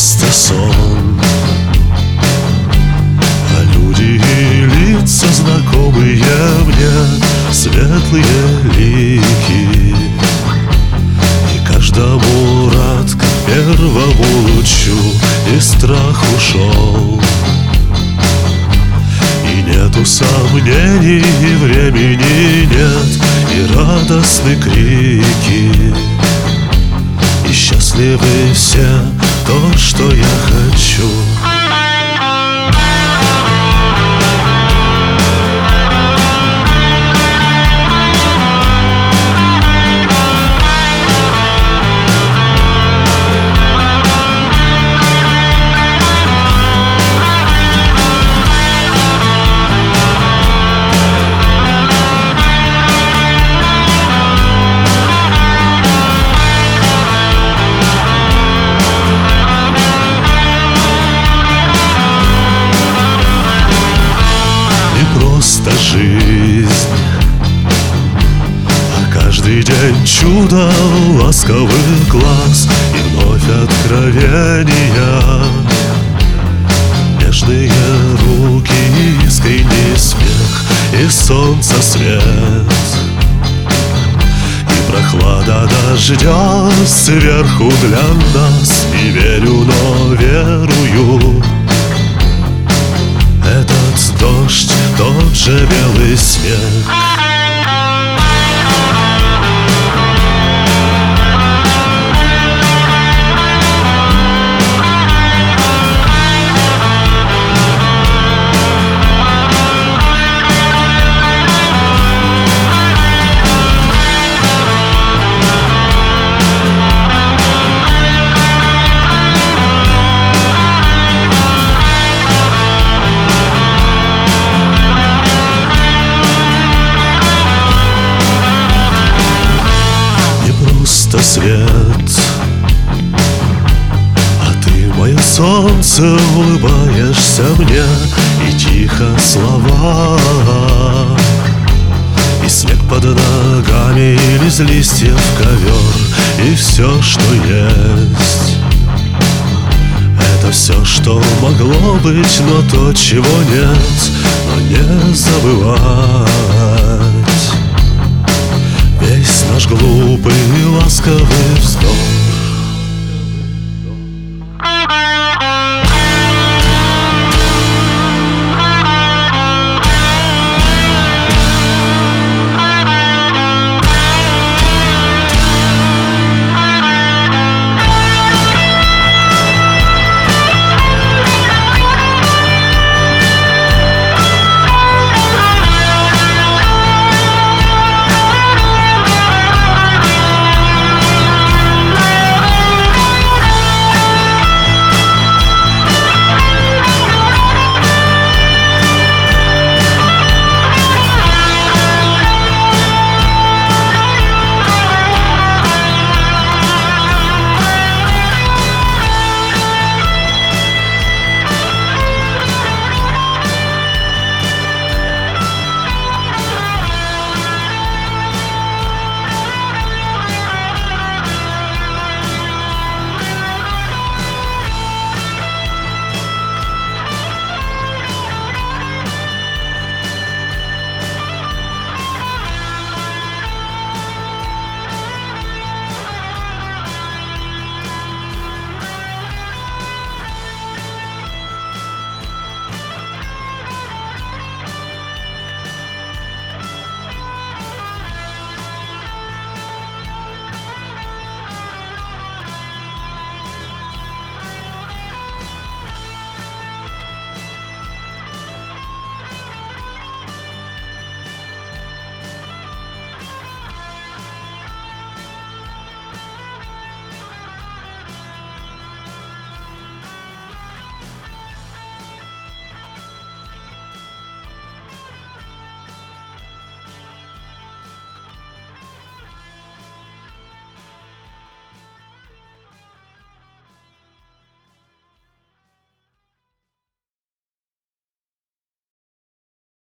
просто сон, а люди и лица знакомые мне, светлые лики. И каждому рад, как первому лучу, и страх ушел. И нету сомнений, и времени нет, и радостны крики. И счастливы все, то, что я хочу. Просто жизнь, а каждый день чудо ласковых глаз и вновь откровения, нежные руки, искренний смех и солнца свет, и прохлада дождя сверху для нас. Не верю, но верую, этот дождь, тот же белый снег. Свет, а ты, мое солнце, улыбаешься мне, и тихо слова, и снег под ногами, или из листьев ковер, и все, что есть. Это все, что могло быть, но то, чего нет, но не забывать. Весь наш глупый ласковый вздох